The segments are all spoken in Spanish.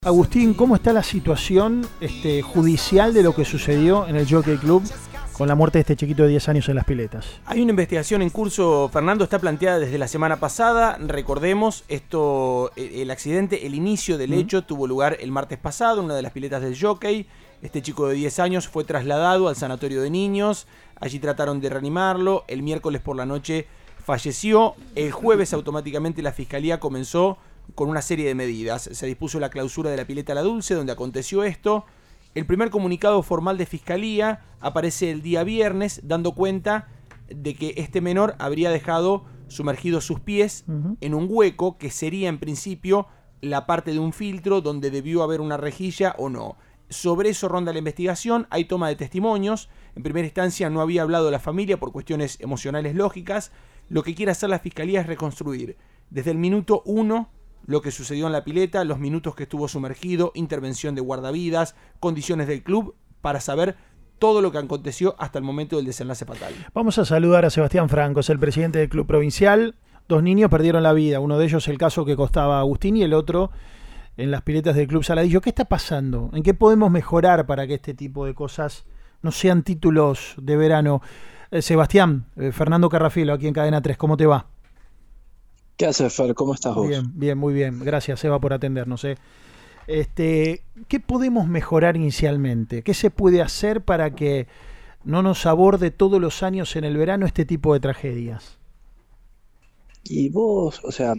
Agustín, ¿cómo está la situación judicial de lo que sucedió en el Jockey Club con la muerte de este chiquito de 10 años en las piletas? Hay una investigación en curso, Fernando, está planteada desde la semana pasada. Recordemos, el accidente, el inicio del hecho tuvo lugar el martes pasado en una de las piletas del Jockey. Este chico de 10 años fue trasladado al sanatorio de niños. Allí trataron de reanimarlo. El miércoles por la noche falleció. El jueves automáticamente la fiscalía comenzó con una serie de medidas. Se dispuso la clausura de la pileta La Dulce, donde aconteció esto. El primer comunicado formal de fiscalía aparece el día viernes, dando cuenta de que este menor habría dejado sumergidos sus pies en un hueco que sería en principio la parte de un filtro donde debió haber una rejilla o no. Sobre eso ronda la investigación, hay toma de testimonios. En primera instancia no había hablado la familia por cuestiones emocionales lógicas. Lo que quiere hacer la fiscalía es reconstruir desde el minuto 1 lo que sucedió en la pileta, los minutos que estuvo sumergido, intervención de guardavidas, condiciones del club, para saber todo lo que aconteció hasta el momento del desenlace fatal. Vamos a saludar a Sebastián Franco, es el presidente del club provincial. 2 niños perdieron la vida, uno de ellos el caso que costaba a Agustín y el otro en las piletas del club Saladillo. ¿Qué está pasando? ¿En qué podemos mejorar para que este tipo de cosas no sean títulos de verano? Sebastián, Fernando Carrafielo, aquí en Cadena 3, ¿cómo te va? ¿Qué haces, Fer? ¿Cómo estás vos? Bien, muy bien. Gracias, Eva, por atendernos. ¿Qué podemos mejorar inicialmente? ¿Qué se puede hacer para que no nos aborde todos los años en el verano este tipo de tragedias? Y vos,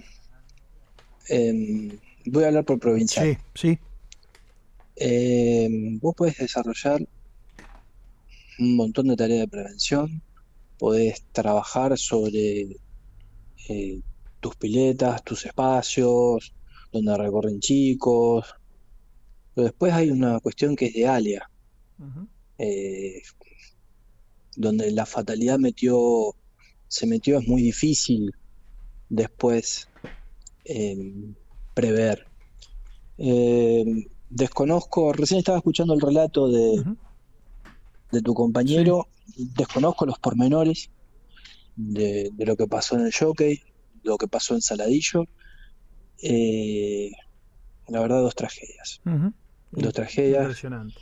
voy a hablar por provincial. Sí. Vos podés desarrollar un montón de tareas de prevención, podés trabajar sobre tus piletas, tus espacios, donde recorren chicos. Pero después hay una cuestión que es de ALEA, donde la fatalidad se metió, es muy difícil después prever. Desconozco, recién estaba escuchando el relato de tu compañero, desconozco los pormenores de lo que pasó en el Jockey, lo que pasó en Saladillo. La verdad, dos tragedias. Dos tragedias. Impresionante.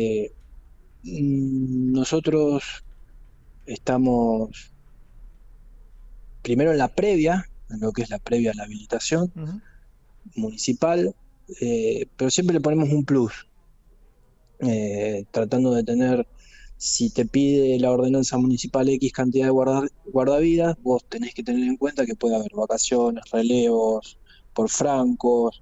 Nosotros estamos primero en la previa, en lo que es la previa a la habilitación municipal, pero siempre le ponemos un plus, tratando de tener, si te pide la ordenanza municipal X cantidad de guardavidas, vos tenés que tener en cuenta que puede haber vacaciones, relevos, por francos,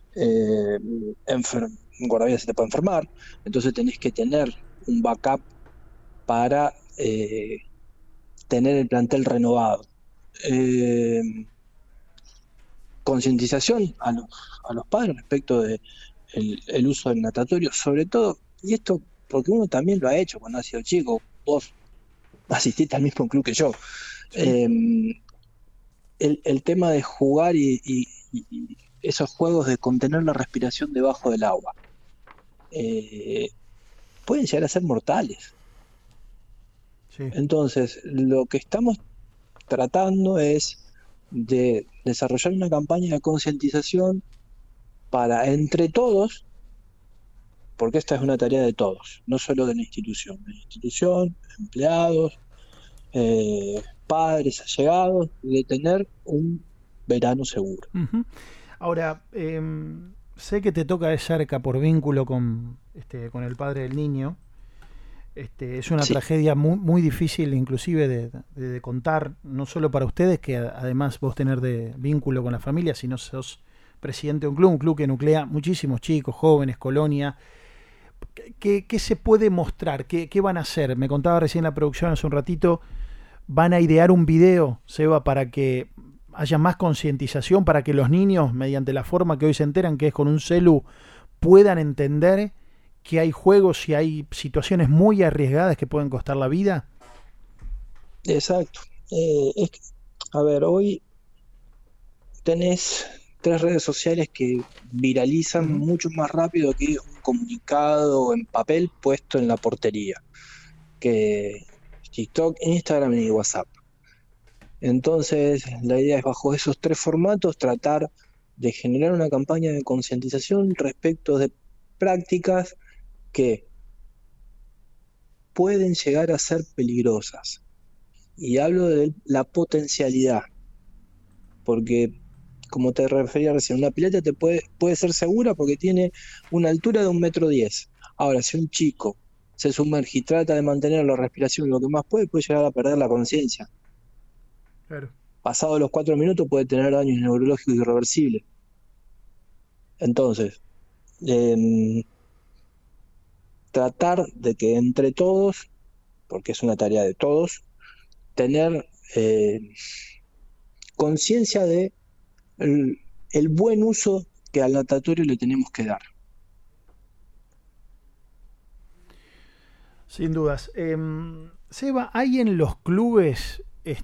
guardavidas se te puede enfermar, entonces tenés que tener un backup para tener el plantel renovado. Concientización a los padres respecto de el uso del natatorio, sobre todo, y esto porque uno también lo ha hecho cuando ha sido chico, vos asististe al mismo club que yo. El tema de jugar y esos juegos de contener la respiración debajo del agua pueden llegar a ser mortales. Entonces, lo que estamos tratando es de desarrollar una campaña de concientización para entre todos, porque esta es una tarea de todos, no solo de la institución, empleados, padres, allegados, de tener un verano seguro. Ahora, sé que te toca de cerca por vínculo con el padre del niño. Es una tragedia muy, muy difícil inclusive de contar, no solo para ustedes, que además vos tener de vínculo con la familia, sino sos presidente de un club que nuclea muchísimos chicos, jóvenes, colonia. ¿Qué se puede mostrar? ¿Qué van a hacer? Me contaba recién la producción hace un ratito, van a idear un video, Seba, para que haya más concientización, para que los niños, mediante la forma que hoy se enteran, que es con un celu, puedan entender que hay juegos y hay situaciones muy arriesgadas que pueden costar la vida. Exacto. Hoy tenés 3 redes sociales que viralizan mucho más rápido que un comunicado en papel puesto en la portería, que TikTok, Instagram y WhatsApp. Entonces, la idea es bajo esos 3 formatos tratar de generar una campaña de concientización respecto de prácticas que pueden llegar a ser peligrosas. Y hablo de la potencialidad, porque como te refería recién, una pileta puede ser segura porque tiene una altura de 1,10 m. Ahora, si un chico se sumerge y trata de mantener la respiración lo que más puede llegar a perder la conciencia. Claro. Pasado los 4 minutos puede tener daños neurológicos irreversibles. Entonces, tratar de que entre todos, porque es una tarea de todos, tener conciencia de el buen uso que al natatorio le tenemos que dar. Sin dudas. Seba, ¿hay en los clubes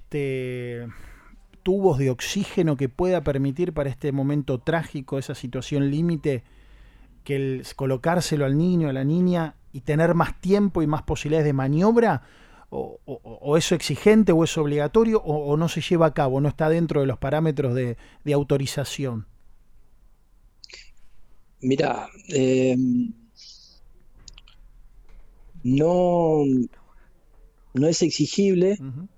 tubos de oxígeno que pueda permitir para este momento trágico, esa situación límite, que colocárselo al niño, a la niña y tener más tiempo y más posibilidades de maniobra? ¿O es exigente o es obligatorio o no se lleva a cabo, no está dentro de los parámetros de autorización? Mirá, no es exigible,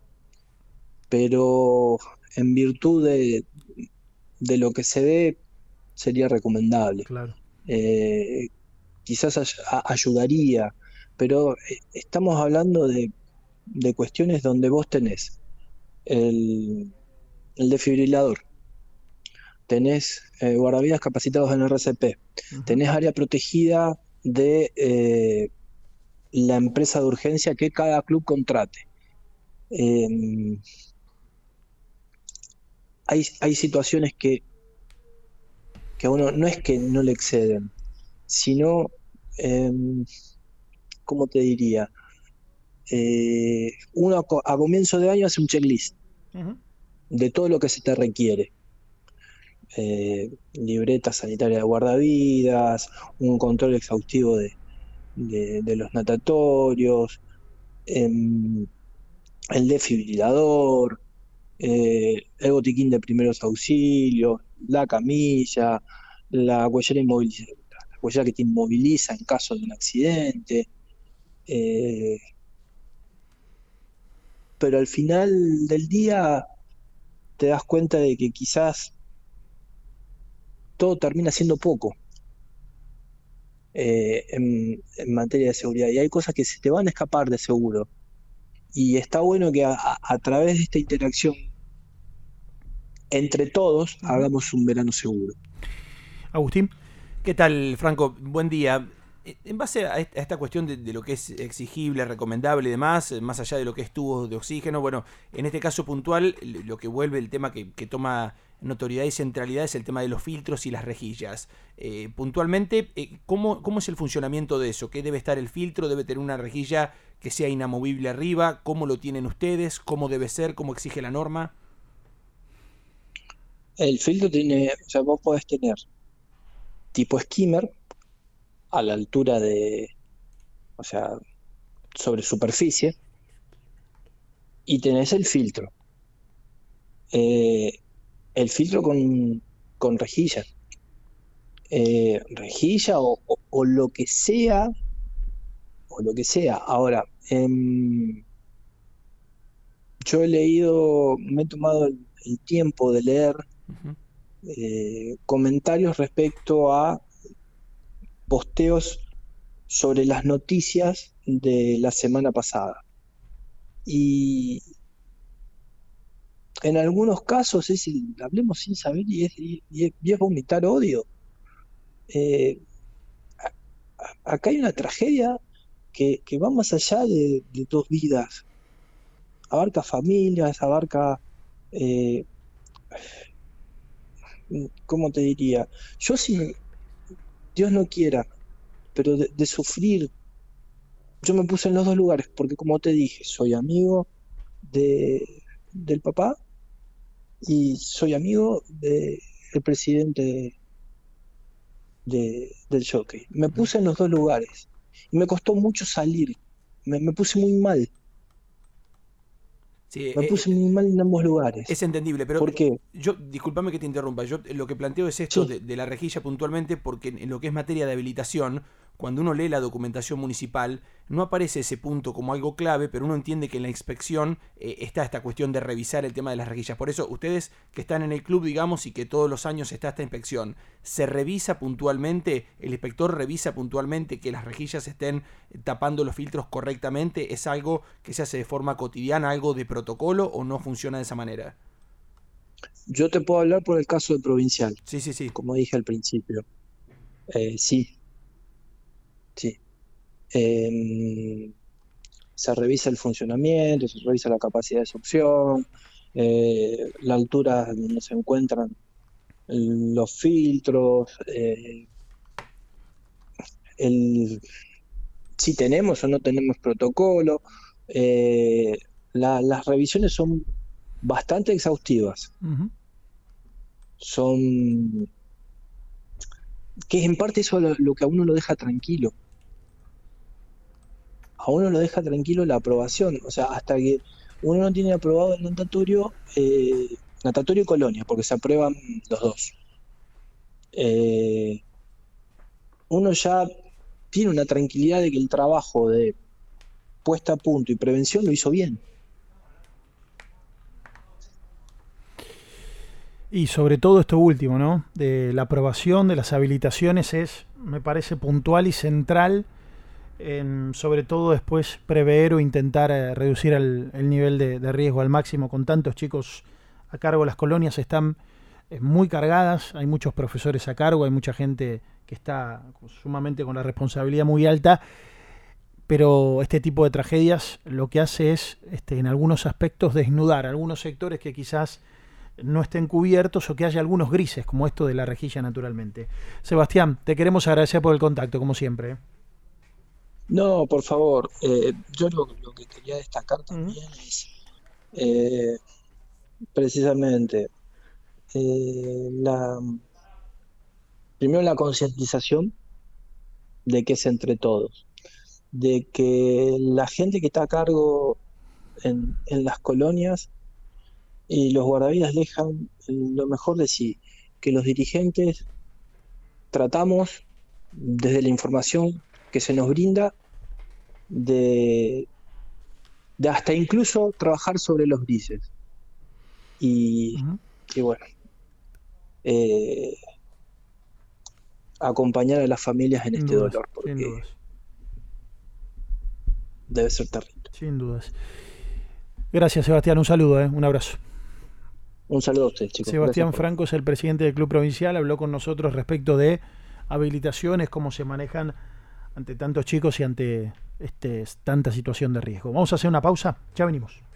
pero en virtud de lo que se ve sería recomendable. Claro. Quizás ayudaría, pero estamos hablando de cuestiones donde vos tenés el desfibrilador, tenés guardavidas capacitados en RCP, tenés área protegida de la empresa de urgencia que cada club contrate. Hay situaciones que a uno no es que no le exceden, sino, ¿cómo te diría? Uno a comienzo de año hace un checklist de todo lo que se te requiere. Libreta sanitaria de guardavidas, un control exhaustivo de los natatorios, el desfibrilador, el botiquín de primeros auxilios, la camilla, la huellera la huellera que te inmoviliza en caso de un accidente. Pero al final del día te das cuenta de que quizás todo termina siendo poco en materia de seguridad, y hay cosas que se te van a escapar de seguro, y está bueno que a través de esta interacción entre todos hagamos un verano seguro. Agustín. ¿Qué tal, Franco? Buen día. En base a esta cuestión de lo que es exigible, recomendable y demás, más allá de lo que es tubos de oxígeno, bueno, en este caso puntual, lo que vuelve el tema que toma notoriedad y centralidad es el tema de los filtros y las rejillas. Puntualmente, ¿cómo es el funcionamiento de eso? ¿Qué debe estar el filtro? ¿Debe tener una rejilla que sea inamovible arriba? ¿Cómo lo tienen ustedes? ¿Cómo debe ser? ¿Cómo exige la norma? El filtro tiene, o sea, vos podés tener tipo skimmer a la altura o sea, sobre superficie, y tenés el filtro. El filtro con rejilla. Rejilla o lo que sea, Ahora, yo he leído, me he tomado el tiempo de leer comentarios respecto a posteos sobre las noticias de la semana pasada. Y en algunos casos hablemos sin saber y es vomitar odio. Acá hay una tragedia que va más allá de 2 vidas. Abarca familias, abarca, ¿cómo te diría? Yo, si Dios no quiera, pero de sufrir, yo me puse en los 2 lugares, porque como te dije, soy amigo del papá y soy amigo del presidente del Jockey. Me puse en los 2 lugares y me costó mucho salir, me puse muy mal. Sí, Me puse muy mal en ambos lugares. es entendible, pero ¿Por qué? yo, discúlpame que te interrumpa, yo lo que planteo es esto Sí, de la rejilla puntualmente, porque en lo que es materia de habilitación, cuando uno lee la documentación municipal, no aparece ese punto como algo clave, pero uno entiende que en la inspección está esta cuestión de revisar el tema de las rejillas. Por eso, ustedes que están en el club, digamos, y que todos los años está esta inspección, ¿se revisa puntualmente, el inspector revisa puntualmente que las rejillas estén tapando los filtros correctamente? ¿Es algo que se hace de forma cotidiana, algo de protocolo, o no funciona de esa manera? yo te puedo hablar por el caso de Provincial, Sí, sí, sí. como dije al principio. Sí, sí. Eh, Se revisa el funcionamiento, se revisa la capacidad de succión, la altura donde se encuentran los filtros, el, si tenemos o no tenemos protocolo. Eh, las revisiones son bastante exhaustivas, Ujú. son que es en parte eso lo que a uno lo deja tranquilo. A uno lo deja tranquilo la aprobación, o sea, hasta que uno no tiene aprobado el natatorio y colonia, porque se aprueban los dos. Eh, Uno ya tiene una tranquilidad de que el trabajo de puesta a punto y prevención lo hizo bien. Y sobre todo esto último, ¿no? De la aprobación de las habilitaciones es, me parece, puntual y central en, sobre todo después, prever o intentar reducir el nivel de riesgo al máximo. Con tantos chicos a cargo, las colonias están muy cargadas, hay muchos profesores a cargo, hay mucha gente que está sumamente con la responsabilidad muy alta, pero este tipo de tragedias lo que hace es, en algunos aspectos, desnudar algunos sectores que quizás no estén cubiertos o que haya algunos grises, como esto de la rejilla, naturalmente. Sebastián, te queremos agradecer por el contacto, como siempre. No, por favor, yo lo que quería destacar Ujú. también es eh, precisamente primero la concientización de que es entre todos, de que la gente que está a cargo en las colonias y los guardavidas dejan lo mejor de sí, que los dirigentes tratamos desde la información que se nos brinda de, de hasta incluso trabajar sobre los grises y, Ujú. y bueno, eh, acompañar a las familias en Sin este dudas, dolor, sin porque dudas, debe ser terrible. sin dudas. Gracias, Sebastián, un saludo, un abrazo. Un saludo a ustedes, chicos. Gracias Sebastián por... Franco es el presidente del Club Provincial, habló con nosotros respecto de habilitaciones, cómo se manejan ante tantos chicos y ante tanta situación de riesgo. Vamos a hacer una pausa, ya venimos.